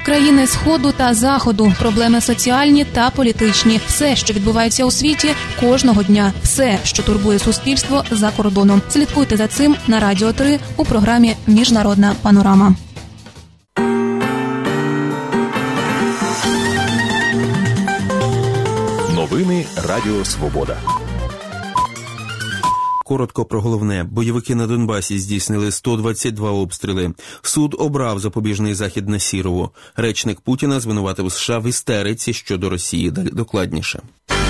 Країни Сходу та Заходу, проблеми соціальні та політичні. Все, що відбувається у світі кожного дня. Все, що турбує суспільство за кордоном. Слідкуйте за цим на Радіо 3 у програмі «Міжнародна панорама». Новини Радіо Свобода. Коротко про головне. Бойовики на Донбасі здійснили 122 обстріли. Суд обрав запобіжний захід на Сірову. Речник Путіна звинуватив США в істериці щодо Росії. Далі докладніше.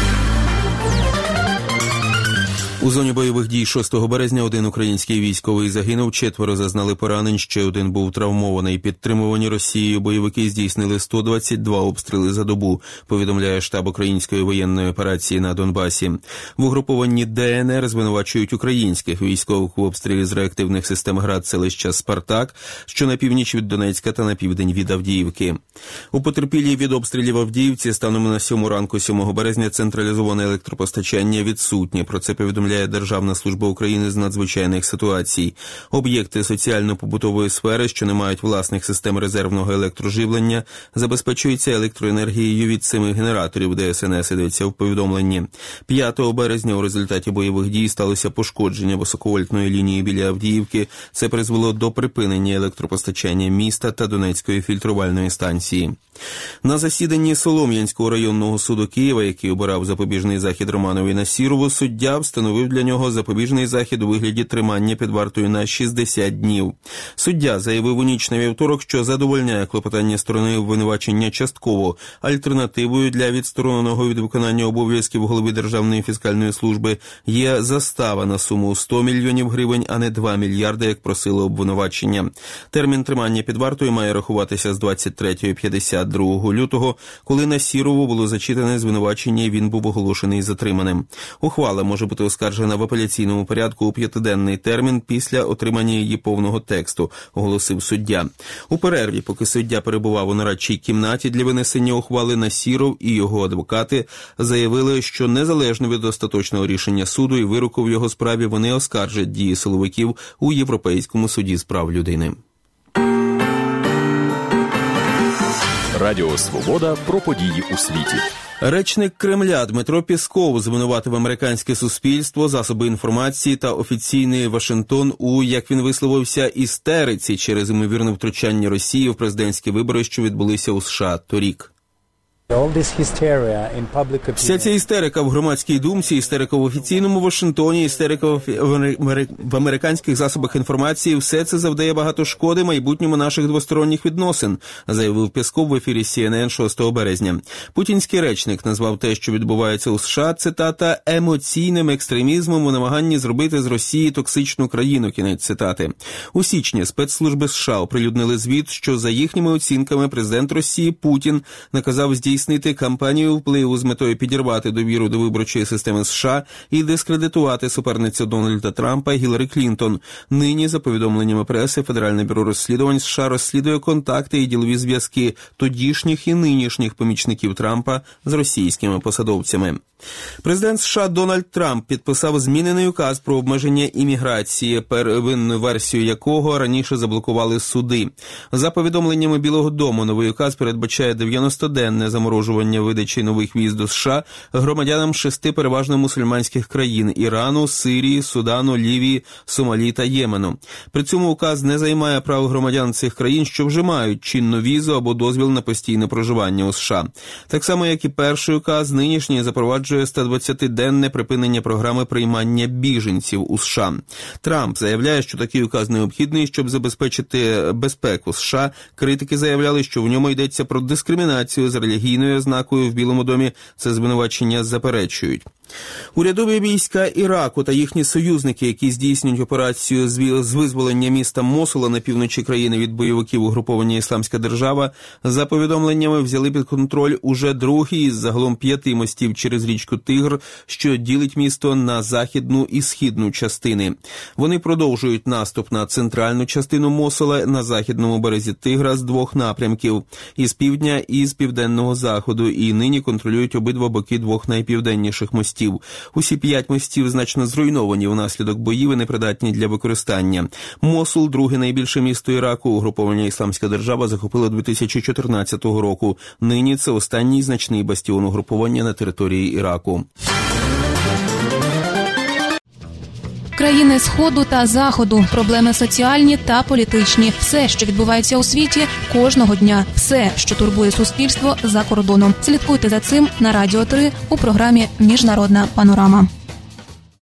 У зоні бойових дій 6 березня один український військовий загинув, 4 зазнали поранень, ще один був травмований. Підтримувані Росією бойовики здійснили 122 обстріли за добу, повідомляє штаб української воєнної операції на Донбасі. В угрупованні ДНР звинувачують українських військових у обстрілі з реактивних систем ГРАД селища Спартак, що на північ від Донецька та на південь від Авдіївки. У потерпілій від обстрілів Авдіївці станом на 7 ранку 7 березня централізоване електропостачання відсутнє. Про це повідомляє Державна служба України з надзвичайних ситуацій. Об'єкти соціально-побутової сфери, що не мають власних систем резервного електроживлення, забезпечуються електроенергією від 7 генераторів ДСНС, йдеться в повідомленні. 5 березня у результаті бойових дій сталося пошкодження високовольтної лінії біля Авдіївки. Це призвело до припинення електропостачання міста та Донецької фільтрувальної станції. На засіданні Солом'янського районного суду Києва, який обирав запобіжний захід Романові на Сірову, суддя встановив для нього запобіжний захід у вигляді тримання під вартою на 60 днів. Суддя заявив у ніч на вівторок, що задовольняє клопотання сторони обвинувачення частково. Альтернативою для відстороненого від виконання обов'язків голови Державної фіскальної служби є застава на суму 100 мільйонів гривень, а не 2 мільярди, як просило обвинувачення. Термін тримання під вартою має рахуватися з 23-52 лютого, коли на Сірову було зачитане звинувачення і він був оголошений затриманим. Ухвала може бути оскаржена в апеляційному порядку у 5-денний термін після отримання її повного тексту, оголосив суддя. У перерві, поки суддя перебував у нарадчій кімнаті для винесення ухвали, Насіров і його адвокати заявили, що незалежно від остаточного рішення суду і вироку в його справі вони оскаржать дії силовиків у Європейському суді з прав людини. Радіо Свобода про події у світі. Речник Кремля Дмитро Пєсков звинуватив американське суспільство, засоби інформації та офіційний Вашингтон у, як він висловився, істериці через ймовірне втручання Росії в президентські вибори, що відбулися у США торік. Вся ця істерика в громадській думці, істерика в офіційному Вашингтоні, істерика в американських засобах інформації – все це завдає багато шкоди майбутньому наших двосторонніх відносин, заявив Пєсков в ефірі CNN 6 березня. Путінський речник назвав те, що відбувається у США, цитата, емоційним екстремізмом у намаганні зробити з Росії токсичну країну, кінець цитати. У січні спецслужби США оприлюднили звіт, що за їхніми оцінками президент Росії Путін наказав здійснити кампанію впливу з метою підірвати довіру до виборчої системи США і дискредитувати суперницю Дональда Трампа Гіларі Клінтон. Нині, за повідомленнями преси, Федеральне бюро розслідувань США розслідує контакти і ділові зв'язки тодішніх і нинішніх помічників Трампа з російськими посадовцями. Президент США Дональд Трамп підписав змінений указ про обмеження імміграції, первинну версію якого раніше заблокували суди. За повідомленнями Білого дому, новий указ передбачає 90-денне заморожування видачі нових віз до США громадянам 6 переважно мусульманських країн – Ірану, Сирії, Судану, Лівії, Сомалі та Ємену. При цьому указ не займає прав громадян цих країн, що вже мають чинну візу або дозвіл на постійне проживання у США. Так само, як і перший указ, нинішній запроваджує 120-денне припинення програми приймання біженців у США. Трамп заявляє, що такий указ необхідний, щоб забезпечити безпеку США. Критики заявляли, що в ньому йдеться про дискримінацію з релігійною ознакою. В Білому домі це звинувачення заперечують. Урядові війська Іраку та їхні союзники, які здійснюють операцію з визволення міста Мосула на півночі країни від бойовиків угруповання «Ісламська держава», за повідомленнями взяли під контроль уже другий із загалом 5 мостів через річку Тигр, що ділить місто на західну і східну частини. Вони продовжують наступ на центральну частину Мосула на західному березі Тигра з 2 напрямків – із півдня і з південного заходу, і нині контролюють обидва боки 2 найпівденніших мостів. мостів. Усі 5 мостів значно зруйновані внаслідок боїв і непридатні для використання. Мосул – друге найбільше місто Іраку. Угруповання «Ісламська держава» захопило 2014 року. Нині це останній значний бастіон угруповання на території Іраку. Країни Сходу та Заходу, проблеми соціальні та політичні. Все, що відбувається у світі кожного дня. Все, що турбує суспільство за кордоном. Слідкуйте за цим на Радіо 3 у програмі «Міжнародна панорама».